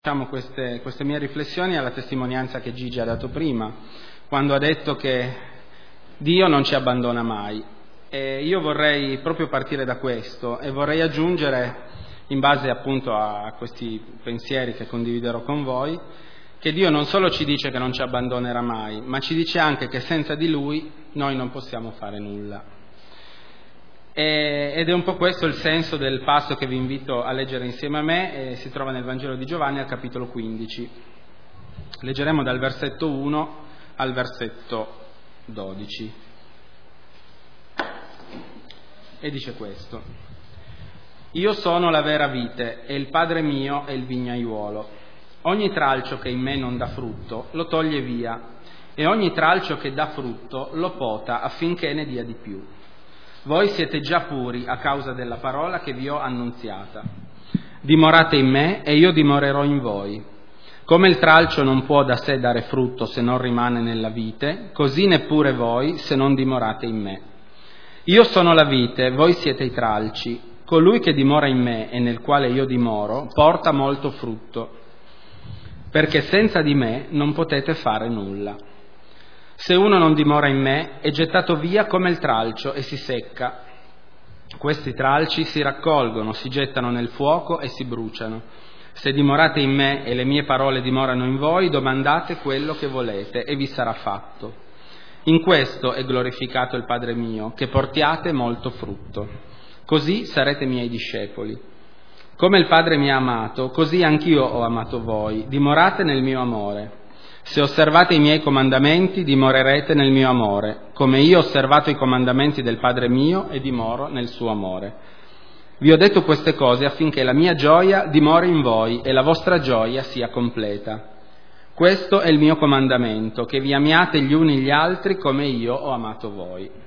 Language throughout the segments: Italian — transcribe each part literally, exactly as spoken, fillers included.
Facciamo queste, queste mie riflessioni alla testimonianza che Gigi ha dato prima, quando ha detto che Dio non ci abbandona mai. E io vorrei proprio partire da questo e vorrei aggiungere, in base appunto a questi pensieri che condividerò con voi, che Dio non solo ci dice che non ci abbandonerà mai, ma ci dice anche che senza di Lui noi non possiamo fare nulla. Ed è un po' questo il senso del passo che vi invito a leggere insieme a me, e si trova nel Vangelo di Giovanni al capitolo quindici. Leggeremo dal versetto uno al versetto dodici. E dice questo: Io sono la vera vite, e il Padre mio è il vignaiuolo. Ogni tralcio che in me non dà frutto lo toglie via, e ogni tralcio che dà frutto lo pota affinché ne dia di più. Voi siete già puri a causa della parola che vi ho annunziata. Dimorate in me e io dimorerò in voi. Come il tralcio non può da sé dare frutto se non rimane nella vite, così neppure voi se non dimorate in me. Io sono la vite, voi siete i tralci. Colui che dimora in me e nel quale io dimoro porta molto frutto, perché senza di me non potete fare nulla. Se uno non dimora in me, è gettato via come il tralcio e si secca. Questi tralci si raccolgono, si gettano nel fuoco e si bruciano. Se dimorate in me e le mie parole dimorano in voi, domandate quello che volete e vi sarà fatto. In questo è glorificato il Padre mio, che portiate molto frutto. Così sarete miei discepoli. Come il Padre mi ha amato, così anch'io ho amato voi. Dimorate nel mio amore. Se osservate i miei comandamenti, dimorerete nel mio amore, come io ho osservato i comandamenti del Padre mio e dimoro nel suo amore. Vi ho detto queste cose affinché la mia gioia dimori in voi e la vostra gioia sia completa. Questo è il mio comandamento, che vi amiate gli uni gli altri come io ho amato voi.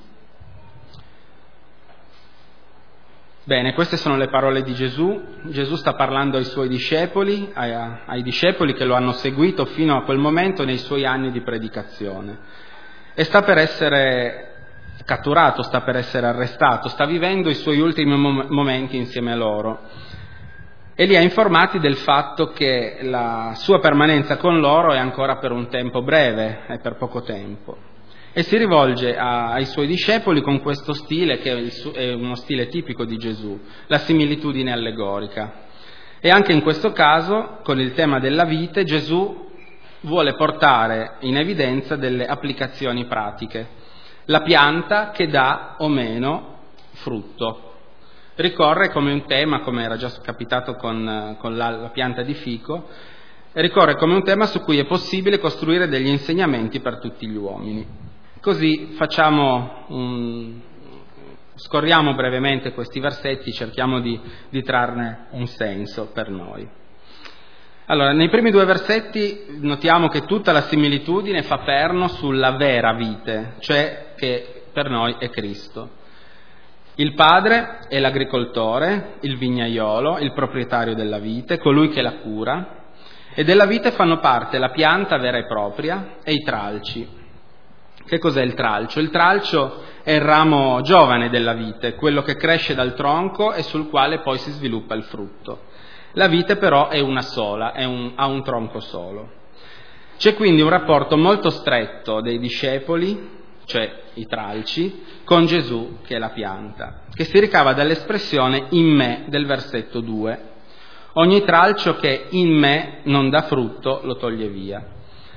Bene, queste sono le parole di Gesù. Gesù sta parlando ai suoi discepoli, ai, ai discepoli che lo hanno seguito fino a quel momento nei suoi anni di predicazione. E sta per essere catturato, sta per essere arrestato, sta vivendo i suoi ultimi mom- momenti insieme a loro. E li ha informati del fatto che la sua permanenza con loro è ancora per un tempo breve, è per poco tempo. E si rivolge a, ai suoi discepoli con questo stile che è, il, è uno stile tipico di Gesù, la similitudine allegorica. E anche in questo caso, con il tema della vite, Gesù vuole portare in evidenza delle applicazioni pratiche. La pianta che dà o meno frutto. Ricorre come un tema, come era già capitato con, con la, la pianta di fico, ricorre come un tema su cui è possibile costruire degli insegnamenti per tutti gli uomini. Così facciamo un... scorriamo brevemente questi versetti, cerchiamo di, di trarne un senso per noi. Allora, nei primi due versetti notiamo che tutta la similitudine fa perno sulla vera vite, cioè che per noi è Cristo. Il padre è l'agricoltore, il vignaiolo, il proprietario della vite, colui che la cura, e della vite fanno parte la pianta vera e propria e i tralci. Che cos'è il tralcio? Il tralcio è il ramo giovane della vite, quello che cresce dal tronco e sul quale poi si sviluppa il frutto. La vite però è una sola, è un, ha un tronco solo. C'è quindi un rapporto molto stretto dei discepoli, cioè i tralci, con Gesù che è la pianta, che si ricava dall'espressione in me del versetto due. Ogni tralcio che in me non dà frutto lo toglie via.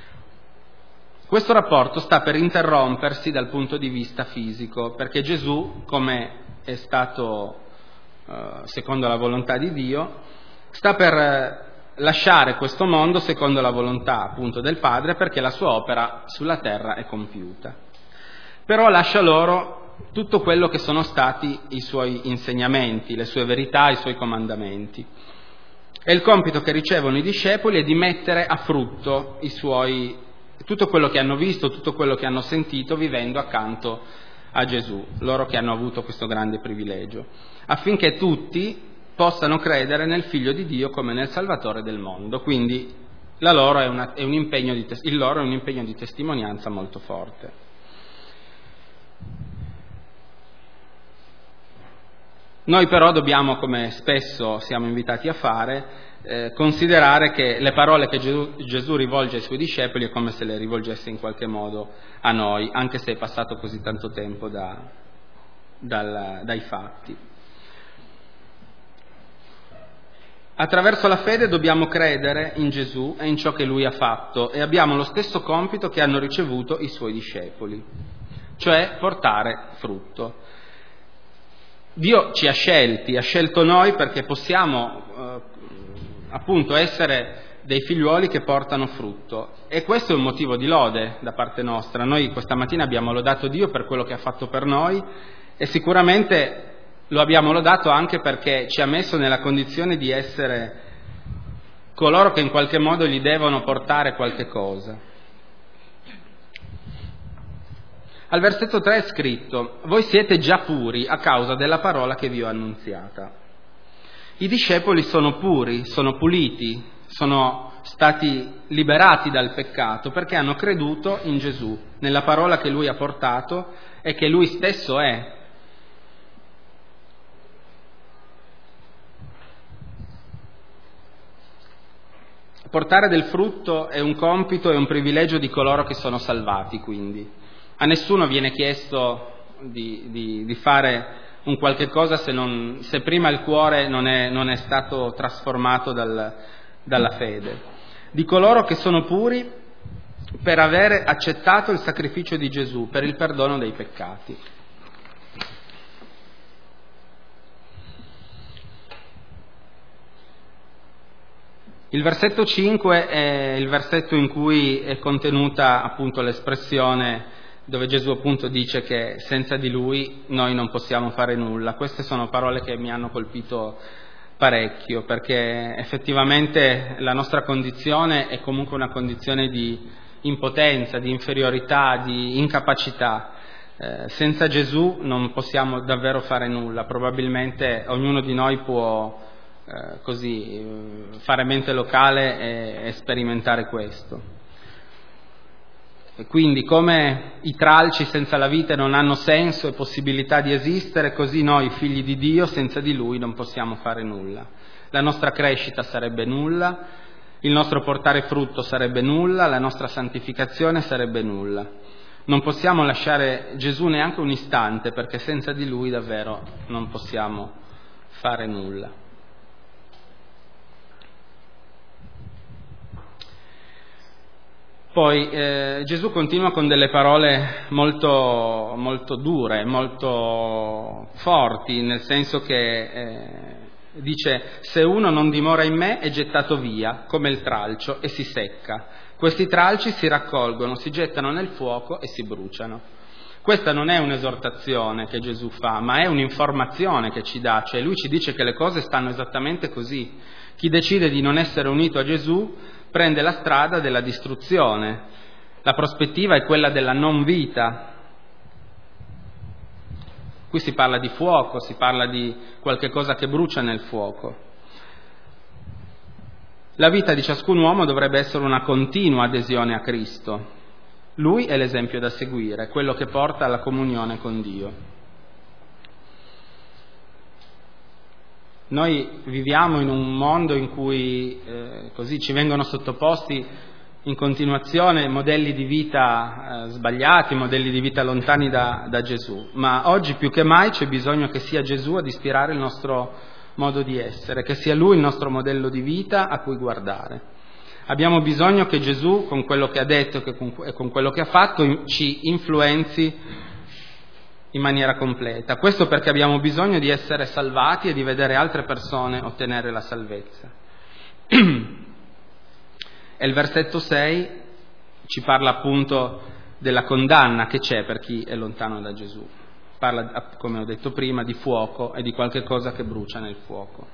Questo rapporto sta per interrompersi dal punto di vista fisico, perché Gesù, come è stato eh, secondo la volontà di Dio, sta per lasciare questo mondo secondo la volontà appunto del Padre, perché la sua opera sulla terra è compiuta. Però lascia loro tutto quello che sono stati i suoi insegnamenti, le sue verità, i suoi comandamenti. E il compito che ricevono i discepoli è di mettere a frutto i suoi tutto quello che hanno visto, tutto quello che hanno sentito vivendo accanto a Gesù, loro che hanno avuto questo grande privilegio, affinché tutti possano credere nel Figlio di Dio come nel Salvatore del mondo. Quindi la loro è una, è un impegno di, il loro è un impegno di testimonianza molto forte. Noi però dobbiamo, come spesso siamo invitati a fare, eh, considerare che le parole che Gesù, Gesù rivolge ai suoi discepoli è come se le rivolgesse in qualche modo a noi, anche se è passato così tanto tempo da, dal, dai fatti. Attraverso la fede dobbiamo credere in Gesù e in ciò che Lui ha fatto e abbiamo lo stesso compito che hanno ricevuto i Suoi discepoli, cioè portare frutto. Dio ci ha scelti, ha scelto noi perché possiamo eh, appunto essere dei figliuoli che portano frutto e questo è un motivo di lode da parte nostra. Noi questa mattina abbiamo lodato Dio per quello che ha fatto per noi e sicuramente lo abbiamo lodato anche perché ci ha messo nella condizione di essere coloro che in qualche modo gli devono portare qualche cosa. Al versetto tre è scritto: voi siete già puri a causa della parola che vi ho annunziata. I discepoli sono puri, sono puliti, sono stati liberati dal peccato perché hanno creduto in Gesù, nella parola che Lui ha portato e che Lui stesso è. Portare del frutto è un compito e un privilegio di coloro che sono salvati, quindi. A nessuno viene chiesto di, di, di fare un qualche cosa se, non, se prima il cuore non è, non è stato trasformato dal, dalla fede. Di coloro che sono puri per avere accettato il sacrificio di Gesù per il perdono dei peccati. Il versetto cinque è il versetto in cui è contenuta appunto l'espressione dove Gesù appunto dice che senza di Lui noi non possiamo fare nulla. Queste sono parole che mi hanno colpito parecchio perché effettivamente la nostra condizione è comunque una condizione di impotenza, di inferiorità, di incapacità. Eh, senza Gesù non possiamo davvero fare nulla. Probabilmente ognuno di noi può Eh, così eh, fare mente locale e, e sperimentare questo. E quindi come i tralci senza la vite non hanno senso e possibilità di esistere, così noi figli di Dio senza di Lui non possiamo fare nulla. La nostra crescita sarebbe nulla, il nostro portare frutto sarebbe nulla, la nostra santificazione sarebbe nulla. Non possiamo lasciare Gesù neanche un istante perché senza di Lui davvero non possiamo fare nulla. Poi eh, Gesù continua con delle parole molto, molto dure, molto forti, nel senso che eh, dice: se uno non dimora in me è gettato via come il tralcio e si secca. Questi tralci si raccolgono, si gettano nel fuoco e si bruciano. Questa non è un'esortazione che Gesù fa, ma è un'informazione che ci dà, cioè Lui ci dice che le cose stanno esattamente così. Chi decide di non essere unito a Gesù prende la strada della distruzione. La prospettiva è quella della non vita. Qui si parla di fuoco, si parla di qualche cosa che brucia nel fuoco. La vita di ciascun uomo dovrebbe essere una continua adesione a Cristo. Lui è l'esempio da seguire, quello che porta alla comunione con Dio. Noi viviamo in un mondo in cui eh, così ci vengono sottoposti in continuazione modelli di vita eh, sbagliati, modelli di vita lontani da, da Gesù, ma oggi più che mai c'è bisogno che sia Gesù ad ispirare il nostro modo di essere, che sia Lui il nostro modello di vita a cui guardare. Abbiamo bisogno che Gesù, con quello che ha detto e con, con quello che ha fatto, ci influenzi in maniera completa. Questo perché abbiamo bisogno di essere salvati e di vedere altre persone ottenere la salvezza. E il versetto sei ci parla appunto della condanna che c'è per chi è lontano da Gesù. Parla, come ho detto prima, di fuoco e di qualche cosa che brucia nel fuoco.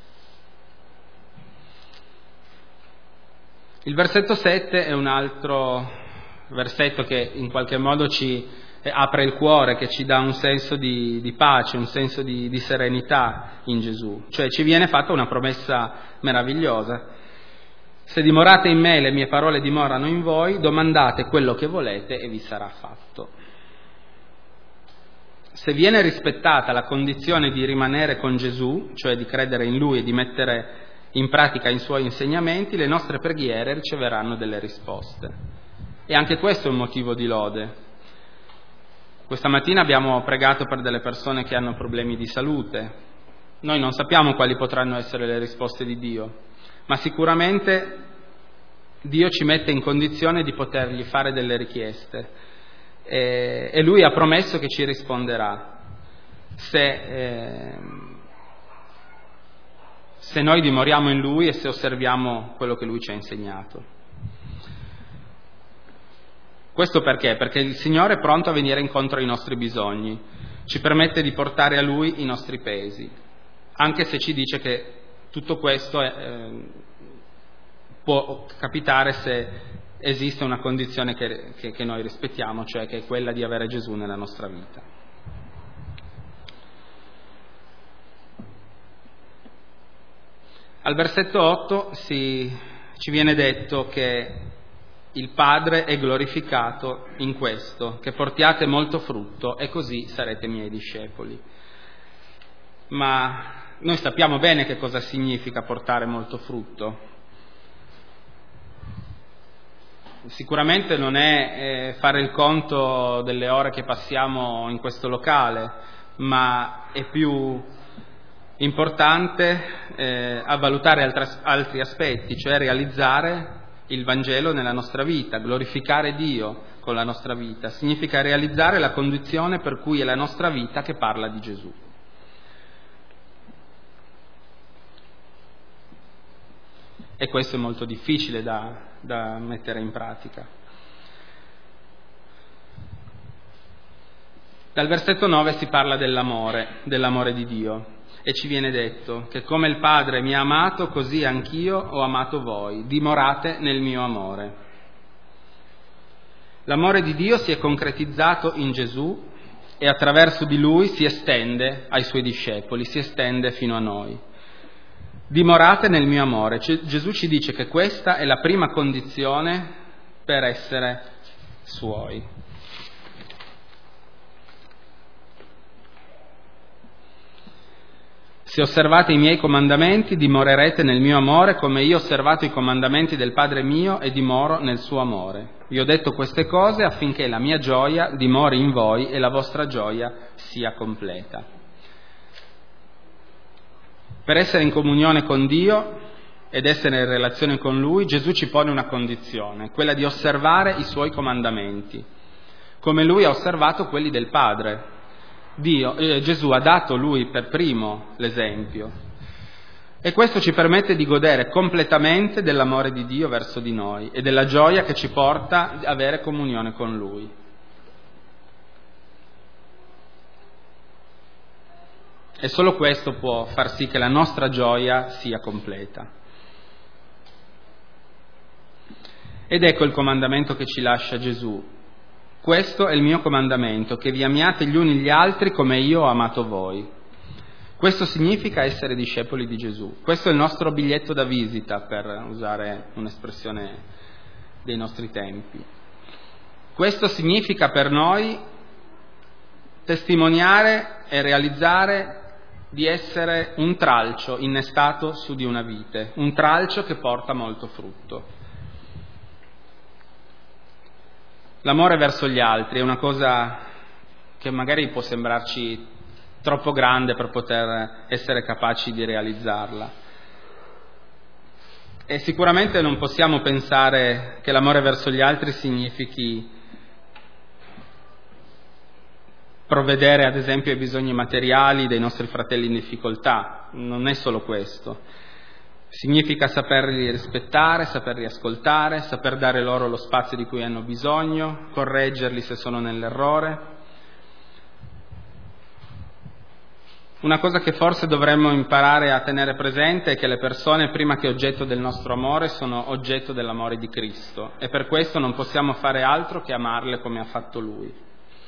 Il versetto sette è un altro versetto che in qualche modo ci apre il cuore, che ci dà un senso di, di pace, un senso di, di serenità in Gesù. Cioè ci viene fatta una promessa meravigliosa: se dimorate in me, le mie parole dimorano in voi, domandate quello che volete e vi sarà fatto. Se viene rispettata la condizione di rimanere con Gesù, cioè di credere in Lui e di mettere in pratica i suoi insegnamenti, le nostre preghiere riceveranno delle risposte. E anche questo è un motivo di lode. Questa mattina abbiamo pregato per delle persone che hanno problemi di salute. Noi non sappiamo quali potranno essere le risposte di Dio, ma sicuramente Dio ci mette in condizione di potergli fare delle richieste e, e Lui ha promesso che ci risponderà se, eh, se noi dimoriamo in Lui e se osserviamo quello che Lui ci ha insegnato. Questo perché? Perché il Signore è pronto a venire incontro ai nostri bisogni, ci permette di portare a Lui i nostri pesi, anche se ci dice che tutto questo è, eh, può capitare se esiste una condizione che, che, che noi rispettiamo, cioè che è quella di avere Gesù nella nostra vita. Al versetto otto si, ci viene detto che il Padre è glorificato in questo, che portiate molto frutto e così sarete miei discepoli. Ma noi sappiamo bene che cosa significa portare molto frutto. Sicuramente non è eh, fare il conto delle ore che passiamo in questo locale, ma è più importante eh, a valutare altri, altri aspetti, cioè realizzare il Vangelo nella nostra vita, glorificare Dio con la nostra vita. Significa realizzare la condizione per cui è la nostra vita che parla di Gesù. E questo è molto difficile da, da mettere in pratica. Dal versetto nove si parla dell'amore, dell'amore di Dio. E ci viene detto che come il Padre mi ha amato, così anch'io ho amato voi, dimorate nel mio amore. L'amore di Dio si è concretizzato in Gesù e attraverso di Lui si estende ai Suoi discepoli, si estende fino a noi. Dimorate nel mio amore. C- Gesù ci dice che questa è la prima condizione per essere Suoi. Se osservate i miei comandamenti, dimorerete nel mio amore, come io ho osservato i comandamenti del Padre mio e dimoro nel suo amore. Vi ho detto queste cose affinché la mia gioia dimori in voi e la vostra gioia sia completa. Per essere in comunione con Dio ed essere in relazione con Lui, Gesù ci pone una condizione, quella di osservare i Suoi comandamenti, come Lui ha osservato quelli del Padre. Dio, eh, Gesù ha dato Lui per primo l'esempio e questo ci permette di godere completamente dell'amore di Dio verso di noi e della gioia che ci porta ad avere comunione con Lui. E solo questo può far sì che la nostra gioia sia completa. Ed ecco il comandamento che ci lascia Gesù. Questo è il mio comandamento, che vi amiate gli uni gli altri come io ho amato voi. Questo significa essere discepoli di Gesù. Questo è il nostro biglietto da visita, per usare un'espressione dei nostri tempi. Questo significa per noi testimoniare e realizzare di essere un tralcio innestato su di una vite, un tralcio che porta molto frutto. L'amore verso gli altri è una cosa che magari può sembrarci troppo grande per poter essere capaci di realizzarla. E sicuramente non possiamo pensare che l'amore verso gli altri significhi provvedere ad esempio ai bisogni materiali dei nostri fratelli in difficoltà. Non è solo questo. Significa saperli rispettare, saperli ascoltare, saper dare loro lo spazio di cui hanno bisogno, correggerli se sono nell'errore. Una cosa che forse dovremmo imparare a tenere presente è che le persone, prima che oggetto del nostro amore, sono oggetto dell'amore di Cristo e per questo non possiamo fare altro che amarle come ha fatto Lui.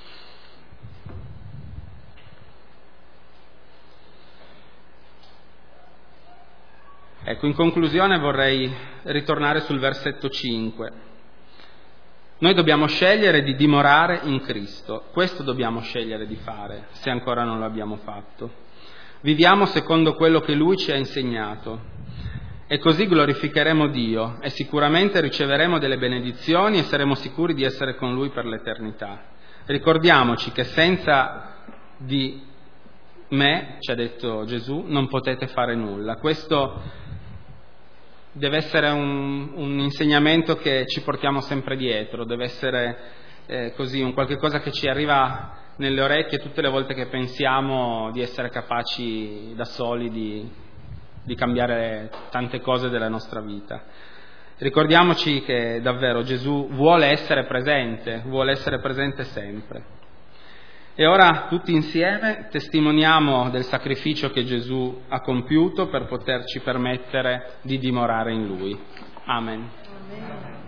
Ecco, in conclusione vorrei ritornare sul versetto cinque. Noi dobbiamo scegliere di dimorare in Cristo, questo dobbiamo scegliere di fare, se ancora non lo abbiamo fatto. Viviamo secondo quello che Lui ci ha insegnato e così glorificheremo Dio e sicuramente riceveremo delle benedizioni e saremo sicuri di essere con Lui per l'eternità. Ricordiamoci che senza di me, ci ha detto Gesù, non potete fare nulla. Questo deve essere un, un insegnamento che ci portiamo sempre dietro, deve essere eh, così un qualche cosa che ci arriva nelle orecchie tutte le volte che pensiamo di essere capaci da soli di, di cambiare tante cose della nostra vita. Ricordiamoci che davvero Gesù vuole essere presente, vuole essere presente sempre. E ora tutti insieme testimoniamo del sacrificio che Gesù ha compiuto per poterci permettere di dimorare in Lui. Amen. Amen.